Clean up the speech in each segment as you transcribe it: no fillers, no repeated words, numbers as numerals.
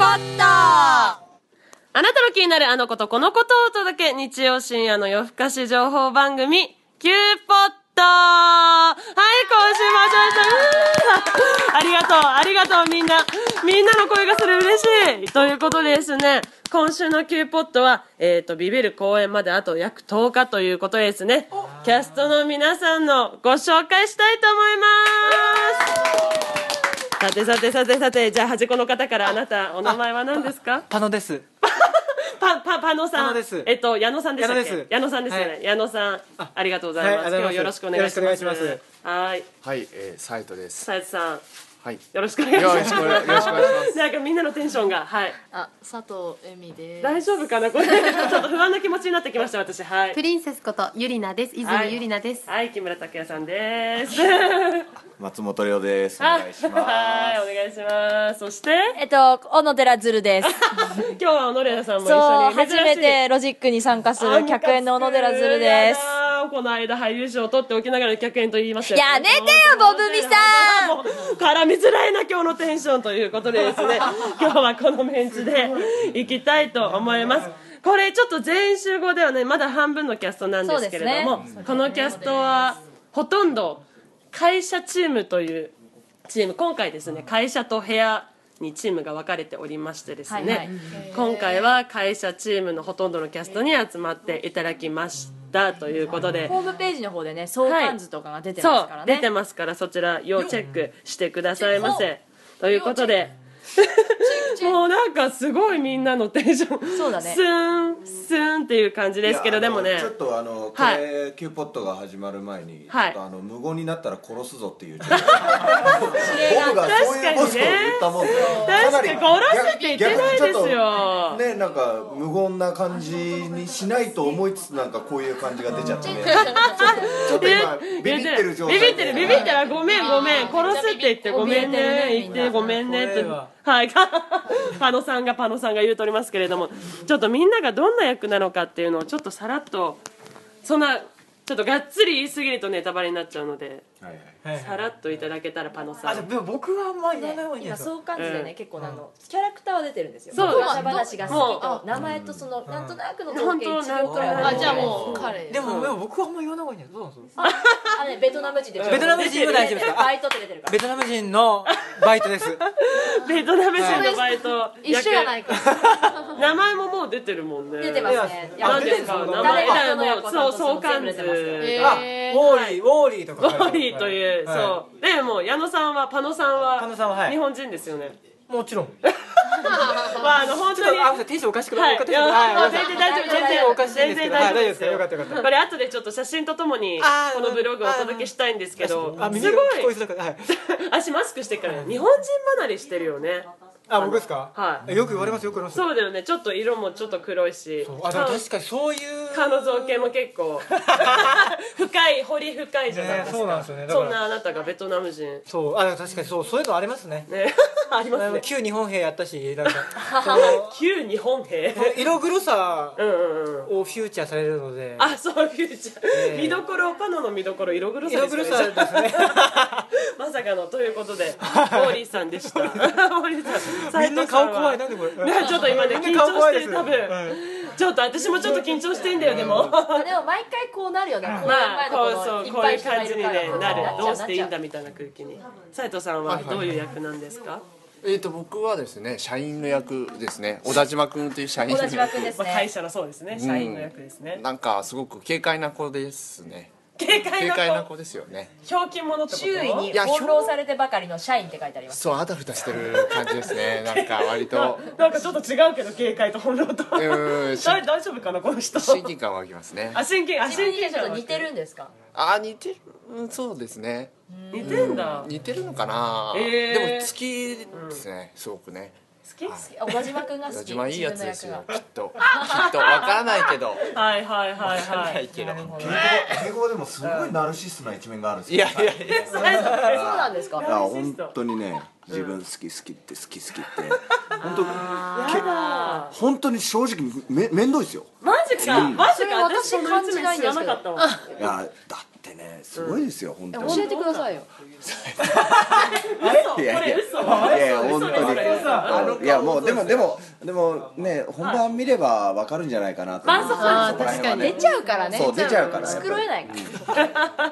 ポット。あなたの気になるあのことこのことをお届け、日曜深夜の夜更かし情報番組、キューポット。はい、今週も始まりました。ありがとう、みんなの声がする、嬉しい。ということでですね、今週のキューポットは、ビビる公演まであと約10日ということですね。キャストの皆さんのご紹介したいと思います。さて、じゃあ端っこの方から、あなたお名前は何ですか？ パノです。 パノさん。 パノです。 矢野さんでしたっけ？矢野さんですよね。矢野さん、ありがとうございます。今日よろしくお願いします。はい。 はい、斉藤です。 斉藤さん。 はい。 よろしくお願いします。 よろしくお願いします。 なんかみんなのテンションが、はい。 佐藤恵美です。 大丈夫かなこれ。ちょっと不安な気持ちになってきました、私。はい。 プリンセスことゆりなです。泉ゆりなです。 はい、木村拓哉さんです。 松本涼です。お願いします。 はい、お願いします。そして、 小野寺ずるです。 今日は小野寺さんも一緒そう、 に。 初めてロジックに参加する客演の小野寺ずるです。 この間俳優賞を取っておきながら客演と言いましたよ。 やめてよ、ボブミさん。 もう絡みづらいな、今日のテンションということでですね、今日はこのメンツで行きたいと思います。これちょっと全員集合ではね、まだ半分のキャストなんですけれども、このキャストはほとんど会社チームというチーム、今回ですね、会社と部屋にチームが分かれておりましてですね、今回は会社チームのほとんどのキャストに集まっていただきましたということで、 ホームページの方でね、相関図とかが出てますからね。 そう、出てますから、そちら要チェックしてくださいませ。ということで、もうなんかすごいみんなのテンション、 そうだね、 スーンっていう感じですけど、でもね、 ちょっとこれキューポットが始まる前に、ちょっと無言になったら殺すぞっていう僕がそういうことを言ったもんで、 確かに殺すって言ってないですよね、なんか無言な感じにしないと思いつつ、なんかこういう感じが出ちゃってね、ちょっと今ビビってる状態で、 ビビってる、ごめん殺すって言ってごめんね、言ってごめんねって、はい、パノさんが言うとおりますけれども、ちょっとみんながどんな役なのかっていうのをちょっとさらっと、そんなちょっとがっつり言い過ぎるとネタバレになっちゃうので、さらっといただけたら。パノさん、 でも僕はあんまり言わない方がいいん今ですよ。 相関図でね、結構キャラクターは出てるんですよ。 そう話話が好きと名前とそのなんとなくの造形1行くらいは。 あ、じゃあもう彼。 でも僕はあんまり言わない方がいいんですよ。そうなんですよ。 あれベトナム人でしょ。 ベトナム人は大丈夫ですか？ バイトって出てるから。 ベトナム人のバイトです。 ベトナム人のバイト一緒やないか。 名前ももう出てるもんね。 出てますね。 何ですか名前？そう相関図。 ウォーリーとか。 ウォーリーという、そう。でも矢野さんは、パノさんは日本人ですよね。 もちろん。 まあ本当にテンションおかしくない。 全然大丈夫、全然おかしいですけど、大丈夫ですか？よかったよかった。 これ後でちょっと写真とともにこのブログをお届けしたいんですけど、すごい足マスクしてから日本人離れしてるよね。 あ、僕ですか？ はい。 よく言われます。 そうだよね。ちょっと色もちょっと黒いし。 あ、でも確かにそういう顔の造形も結構彫り深いじゃないですか。 そうなんですよね。 そんなあなたがベトナム人。 そう、確かにそういうのありますね。 ありますね。 旧日本兵やったし、なんか旧日本兵。 色黒さをフューチャーされるので。 あ、そう、フューチャー。見どころ、パノの見どころ、色黒さですね。 色黒さですね。 まさかのということで、モーリーさんでした。モーリーさん。 みんな顔怖い。なんでこれ。 ちょっと今ね、緊張してる、多分。ちょっと私もちょっと緊張してんだよ、でも。 でも毎回こうなるよね。 まあ、こういう感じになる。どうしていいんだみたいな空気に。斉藤さんはどういう役なんですか？ 僕はですね、社員の役ですね。小田島君という社員の役ですね。 会社のそうですね、社員の役ですね。 なんかすごく軽快な子ですね。 軽快な子ですよね。 ひょうきん者ってこと？ 周囲に翻弄されてばかりの社員って書いてあります。 そう、あたふたしてる感じですね。なんか割となんかちょっと違うけど、軽快と翻弄と大丈夫かなこの人。 親近感湧きますね。 親近感似てるんですか？ 似てる、そうですね。 似てんだ。 似てるのかな。でも好きですね、すごくね。 好き？ 小田島くんが好き。 小田島いいやつですよ、きっとわからないけど。 はい。 わからないけど。 敬語でもすごいナルシストな一面があるんですよ。 いや。 そうなんですか？ 本当にね、自分好きって本当に正直めんどいですよ。 マジか。私その一面知らなかったわ。 いやだってね、 ねすごいですよ本当に。 教えてくださいよ。 いやいや本当にいやもうでもね本番見ればわかるんじゃないかなと思います。 確かに出ちゃうからね。 そう出ちゃうから繕えないから。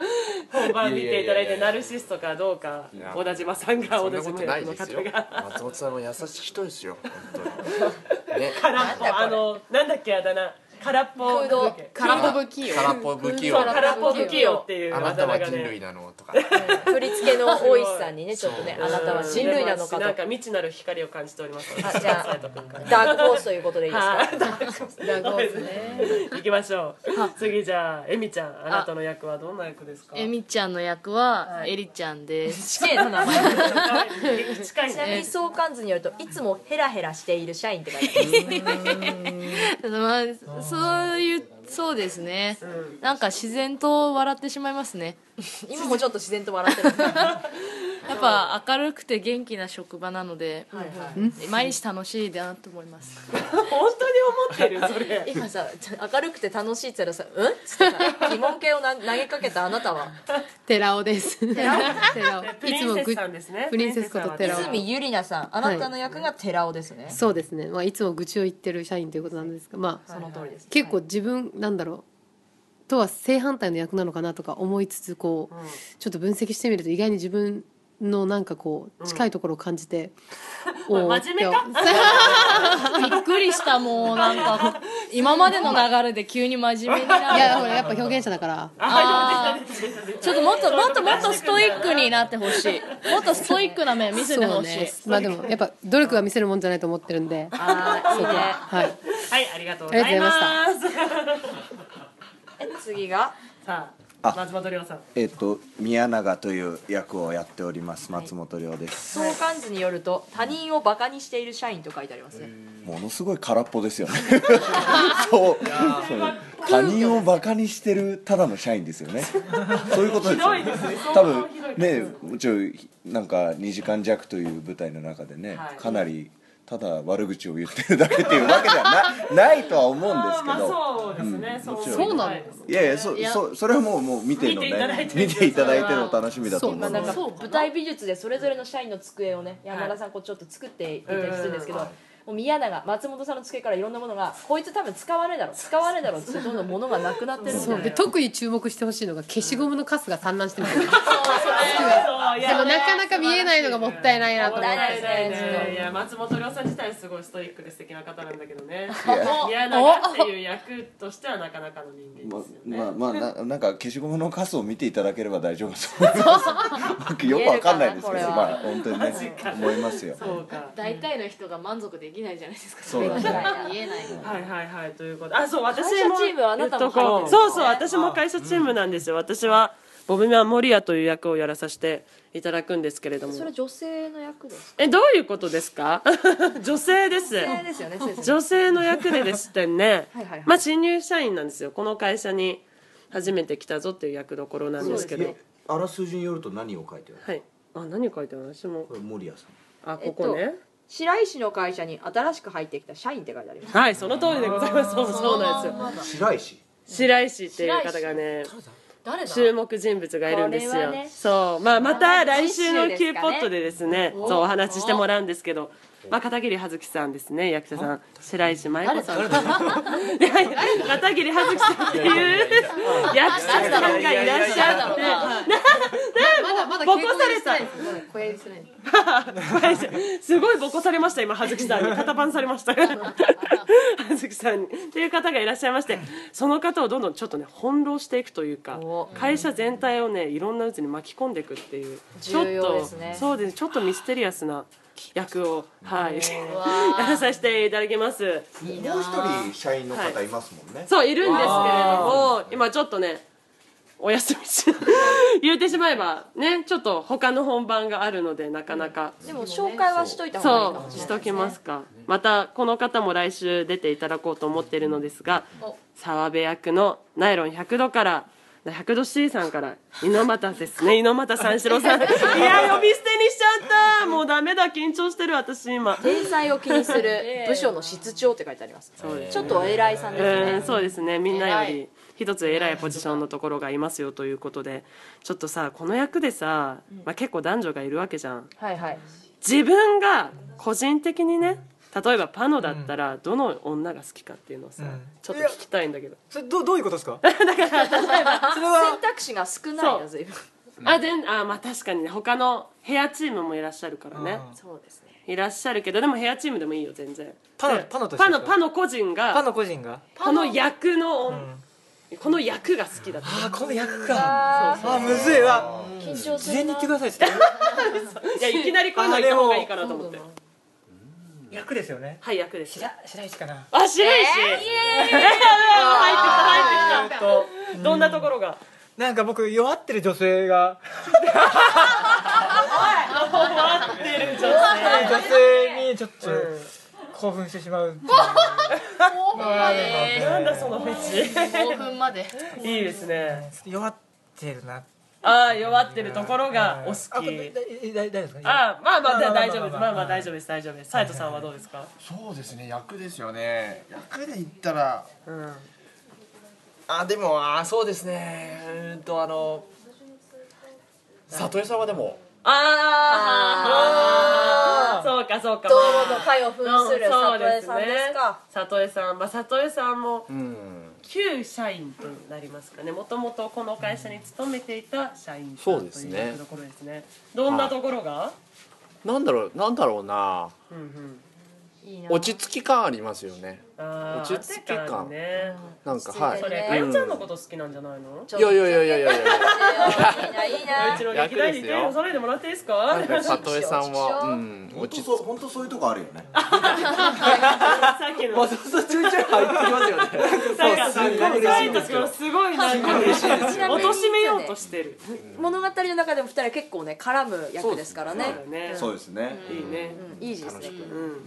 本番見ていただいてナルシストかどうか小田島さんが小田島役の方が松本さんは優しい人ですよ本当にね。 空っぽなんだっけあだ名空っぽ空っぽ不器用。 空っぽ不器用空っぽ不器用っていうあなたは人類なのとか振り付けの大石さんにねちょっとねあなたは人類なのかと。 なんか未知なる光を感じております。 じゃあダークホースということでいいですか。 ダークホースね。行きましょう。次じゃあエミちゃんあなたの役はどんな役ですか。 えみちゃんの役はエリちゃんです。 死刑の名前。 近いちなみに相関図によるといつもヘラヘラしている社員って書いてあります。 そうですね、なんか自然と笑ってしまいますね。 今もちょっと自然と笑ってる。 やっぱ明るくて元気な職場なので、毎日楽しいなと思います。 本当に思ってるそれ。 今さ明るくて楽しいって言ったらさうんっつってさ疑問形を投げかけたあなたは寺尾です。寺尾。 プリンセスさんですね。 プリンセスこと寺尾。 泉ゆりなさんあなたの役が寺尾ですね。 そうですね。まあいつも愚痴を言ってる社員ということなんですが、まあその通りです。 結構自分なんだろう。とは正反対の役なのかなとか思いつつこうちょっと分析してみると意外に自分のなんかこう近いところを感じて、 真面目か。 びっくりしたもうなんか今までの流れで急に真面目になる。 いやほらやっぱ表現者だからちょっともっとストイックになってほしい。もっとストイックな面見せてほしい。 まあでもやっぱ努力が見せるもんじゃないと思ってるんで、 いいね。 はいはいありがとうございます。 次がさあ松本涼さん。 宮永という役をやっております松本涼です。 相関図によると他人をバカにしている社員と書いてありますね。 ものすごい空っぽですよね。そう他人をバカにしてるただの社員ですよね。そういうことですよね。多分ねなんか2時間弱という舞台の中でね、かなりただ悪口を言ってるだけっていうわけではないとは思うんですけど、 そうですね。 そうなの。 いやそれはもう見ていただいてのお楽しみだと思う。 なんか舞台美術でそれぞれの社員の机をね山田さんこうちょっと作っていたりするんですけど、もう宮永松本さんの机からいろんなものがこいつ多分使わねえだろってどんどん物がなくなってるんそうで特に注目してほしいのが消しゴムのカスが散乱してる。でもなかなか見えないのがもったいないなと思って。 いや松本涼さん自体すごいストイックで素敵な方なんだけどね。宮永っていう役としてはなかなかの人間ですよね。 なんか消しゴムのカスを見ていただければ大丈夫と思います。よくわかんないですけど、まあ本当にね思いますよ。 そうか。 大体の人が満足できないじゃないですか。 そうなんだ。 言えない。 はいということで、そう私も会社チームはあなたも入ってる。 そう私も会社チームなんですよ。私はボブミャン・モリアという役をやらさせていただくんですけれども。 それ女性の役ですか。 どういうことですか。女性です。 女性ですよね。 女性の役でですってね。まあ新入社員なんですよ。この会社に初めて来たぞっていう役どころなんですけど。 あらすじによると何を書いてある。 はい。何書いてある。私も。 これ森谷さん。 ここね。 白石の会社に新しく入ってきた社員って書いてあります。 はい、その通りでございます。そうなんですよ。白石っていう方がね、注目人物がいるんですよ。そう、また来週のキューポットでですね、そうお話ししてもらうんですけど、片桐葉月さんですね、役者さん。白石麻衣子さん。片桐葉月さんっていう役者さんがいらっしゃって、 まだボコされた。すごいボコされました今葉月さんに肩パンされました葉月さんにっていう方がいらっしゃいまして、その方をどんどんちょっとね翻弄していくというか、会社全体をねいろんなうちに巻き込んでいくっていう、ちょっとそうです、ちょっとミステリアスな役をやらさせていただきます。 もう一人社員の方いますもんね。 そういるんですけれども、今ちょっとねお休みし言うてしまえばね、ちょっと他の本番があるのでなかなか。 でも紹介はしといた方がいいかもしれないですね。 しときますか。またこの方も来週出ていただこうと思っているのですが、澤部役のナイロン100度から100度 C さんから猪俣ですね、猪俣三四郎さんいや呼び捨てにしちゃった、もうダメだ、緊張してる私今。 天才を気にする部署の室長って書いてあります。ちょっとお偉いさんですね。 そうですね、みんなより一つ偉いポジションのところがいますよということで、ちょっとさこの役でさ、結構男女がいるわけじゃん。 はいはい。 自分が個人的にね、例えばパノだったらどの女が好きかっていうのをさ、ちょっと聞きたいんだけど。 それどういうことですか？ だから例えばそれは選択肢が少ないよ随分。 まあ確かにね、他のヘアチームもいらっしゃるからね。 そうですね。 いらっしゃるけど、でもヘアチームでもいいよ全然。 パノとしてですか？ パノ個人がパノ個人がこの役の、この役が好きだった。 あこの役か。むずいわ。 緊張するな。 事前に言ってくださいって。 いやいきなりこういうの言った方がいいかなと思って。 役ですよね。 はい、役です。 白石かな。 あ、白石。入ってきた入ってきた。どんなところが？ なんか僕弱ってる女性が弱ってる女性にちょっと興奮してしまうっていうなんだそのフェチ。 興奮までいいですね。 弱ってるな。 弱ってるところがお好き。 大丈夫ですか？ まあ大丈夫です。まあ大丈夫です大丈夫です。斉藤さんはどうですか？ そうですね、役ですよね。役で言ったら、でもそうですね。里江さんはでもそうか道路の会を扮する里江さんですか。 里江さん、里江さんも旧社員となりますかね。もともとこの会社に勤めていた社員さんというところですね。どんなところが？ なんだろうな。落ち着き感ありますよね。落ち着き感ね。 なんかはい。 それかよちゃんのこと好きなんじゃないの？ いや。 いいな。 うちの劇団に手を揃えてもらっていいですか？ 里江さんは本当そういうとこあるよね。 さっきのちょいちょい入ってきますよね。 すごいなんか嬉しいですよ。 貶めようとしてる。 物語の中でも2人は結構ね絡む役ですからね。 そうですね。 いいね。 いいですね。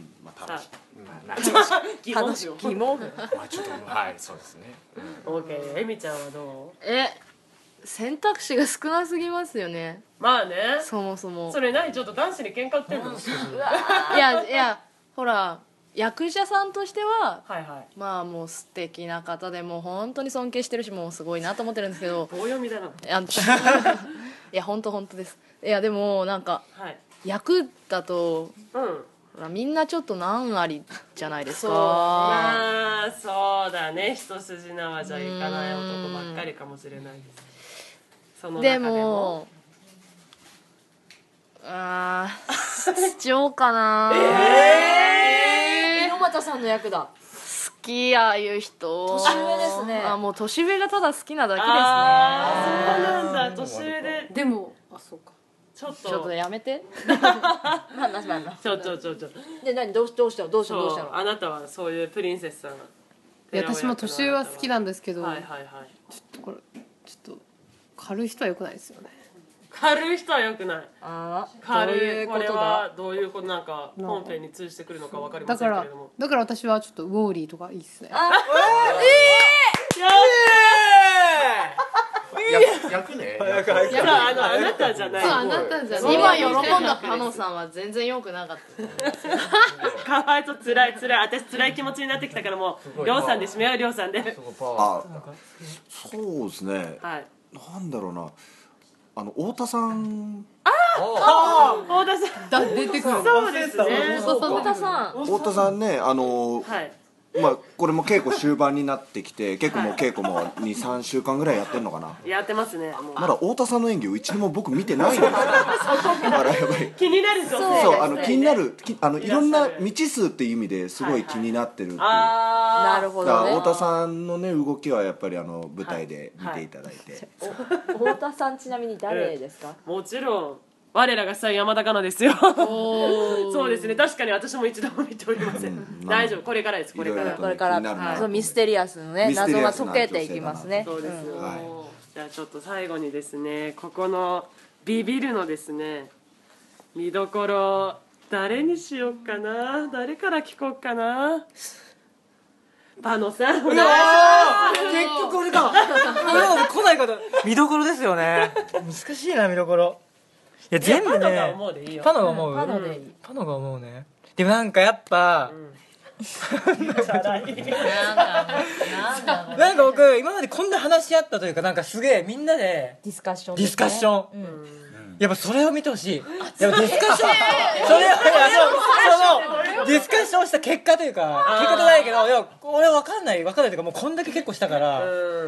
楽しい。疑問。 ちょっとはいそうですね。 オーケー。えみちゃんはどう？ 選択肢が少なすぎますよね。 まあね。 そもそもそれ何ちょっと男子に喧嘩売ってんの？ いやほら役者さんとしてはまあもう素敵な方でもう本当に尊敬してるしもうすごいなと思ってるんですけど。 棒読みだな。 いや本当です。いやでもなんか役だとみんなちょっと難ありじゃないですか。 そうだね。一筋縄じゃいかない男ばっかりかもしれないです。 でも必要かな。 猪俣さんの役だ。 好きああいう人。 年上ですね。 もう年上がただ好きなだけですね。 そうなんだ。年上で。 でもそうか。 ちょっとやめて。 ちょで何どうしたの？ あなたはそういうプリンセスさん。 私も年上は好きなんですけど、 ちょっとこれちょっと軽い人は良くないですよね。 軽い人は良くない。軽い。これはどういうことなんか本編に通じてくるのか分かりませんけれども。 だから私はちょっとウォーリーとかいいっすね。 役ね。 あなたじゃない。 あなたじゃない。 今喜んだパノさんは全然良くなかった。 かわいそう。つらい。私つらい気持ちになってきたからもうりょうさんで締めよう。りょうさんで。 そうですね。なんだろうな。太田さん。 太田さん。 出てくる。 そうですね。 太田さんねこれも稽古終盤になってきて結構もう稽古も 2,3 週間ぐらいやってんのかな。 やってますね。 まだ太田さんの演技を一度も僕見てないんですよ。だからやっぱり気になる。 そう気になるいろんな未知数っていう意味ですごい気になってるっていう。 なるほどね。 太田さんのね動きはやっぱり舞台で見ていただいて。 太田さんちなみに誰ですか？ もちろん我らがさ山田香奈ですよ。そうですね。確かに私も一度も見ておりません。大丈夫。これからです。これからそのミステリアスのね謎が解けていきますね。 そうです。じゃあちょっと最後にですね、ここのビビるのですね見どころ誰にしようかな。誰から聞こうかな。パノさん。 結局俺か。来ない方見どころですよね。難しいな見どころ。いや全部ね。 パノが思うでいいよ。 パノが思うね。でもなんかやっぱなんか僕今までこんな話し合ったというか、なんかすげえみんなでディスカッションディスカッション、やっぱそれを見てほしい。やっぱディスカッション、それをそのディスカッションした結果というか、結果じゃないけど、いや俺分かんないというか、もうこんだけ結構したから、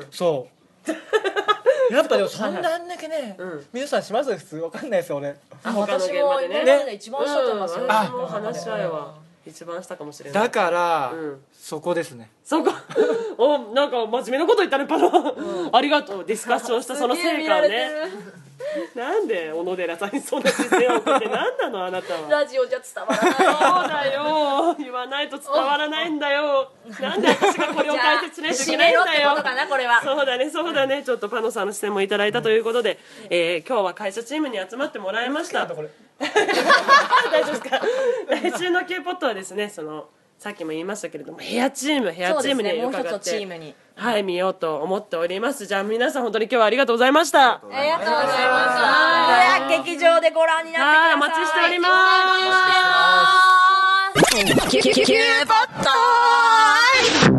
そうやっぱでもそんなあんだけね、皆さんします普通分かんないですよ俺。 私も今まで一番したと思いますよ。 私も話し合いは一番したかもしれない。 だからそこですね。 そこお、なんか真面目なこと言ったねパロ。ありがとう。ディスカッションしたその成果をね。なんで小野寺さんにそんな姿勢を送って何なのあなたは。 ラジオじゃ伝わらない。 そうだよ、言わないと伝わらないんだよ。なんで私がこれを解説しないといけないんだよ。そうだね、そうだね。ちょっとパノさんの視点もいただいたということで、今日は会社チームに集まってもらいました。大丈夫ですか。来週の Q ポットはですね、そのさっきも言いましたけれども、ヘアチームにもう一伺っつチーてムに見ようと思っております。じゃあ皆さん本当に今日はありがとうございました。 ありがとうございました。劇場でご覧になってください。 お待ちしております。 キューポット